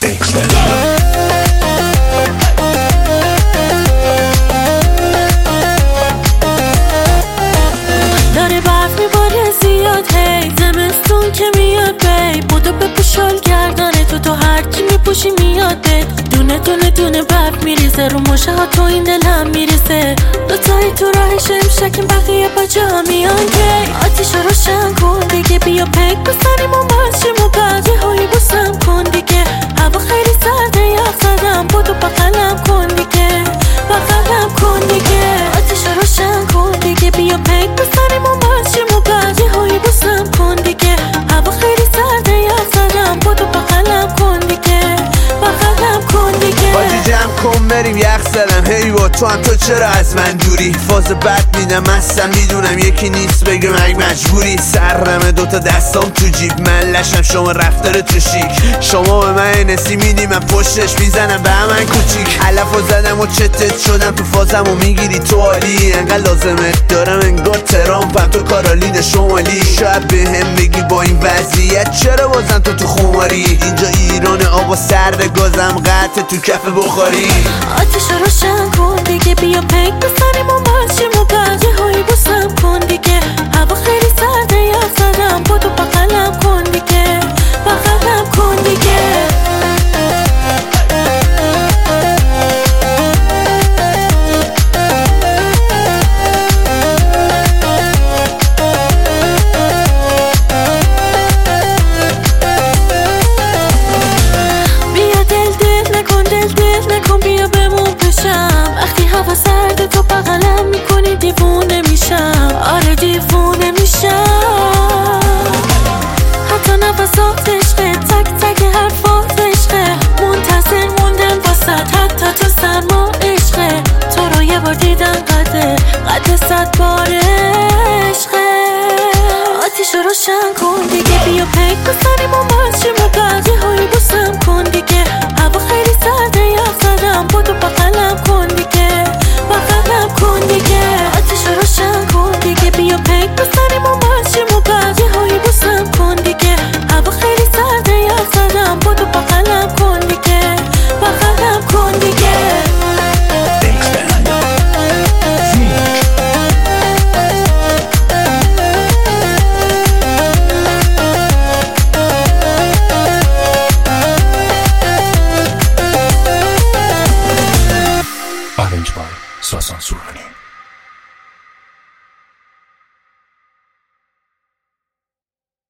داره برف میباره زیاد هی زمستون که میاد بی بودو بپوشال گردنه تو هرچی میپوشی میاد بید دونه دونه دونه برف میریزه رو مشه ها تو این دلم میریزه دوتایی تو راهش امشکیم بقیه با جا میان کی آتیش رو روشن کن دیگه بیا پک بسنیم و ماشیم و بعد یه هایی بوسم کن دیگه هوا خیلی سرده یخ زدم بودو بغلم کن دیگه بغلم کن دیگه آتیش رو روشن کن دیگه بیا پک بسنیم و ماشیم و بعد یه هایی بوسم کن دیگه هوا خیلی سرده یخ زدم بودو بغلم کن دیگه بغلم کن دیگه بازی جمع کن بریم یخ زدم هی با تو هم تو چرا از من دوری فاز بد میدم هستم میدونم یکی نیست بگم اگه مجبوری سرمه دوتا دستام تو جیب من لشم شما رفتار تو شیک شما به من نسی میدی من پشتش میزنم به من کوچیک علفو زدم و چتت شدم تو فازم و میگیری تو عالی انقدر لازمت دارم انگار ترامپم تو کارالین شمالی شاید به هم بگی با این وضعیت چرا بازم تو خماری اینجا ایران آب و سرد گازم قطع تو کف بخاری آتیش رو روشن کن دیگه بیا پک بسنیم و ماشیم و بعد یه هایی بوسم کن دیگه هوا خیلی سرده یخ زدم بودو بغلم کن دیگه بغلم کن دیگه بیا بمون پیشم وقتی هوا سرده تو بغلم میکنی دیوونه میشم آره دیوونه میشم حتی نفسات عشقه تک تک حرفات عشقه منتظر موندم واسد حتی تو سرما عشقه تو رو یه بار دیدن قد 100 بار عشقه آتیش رو روشن کن دیگه بیا پک بسنیم و ماشیم و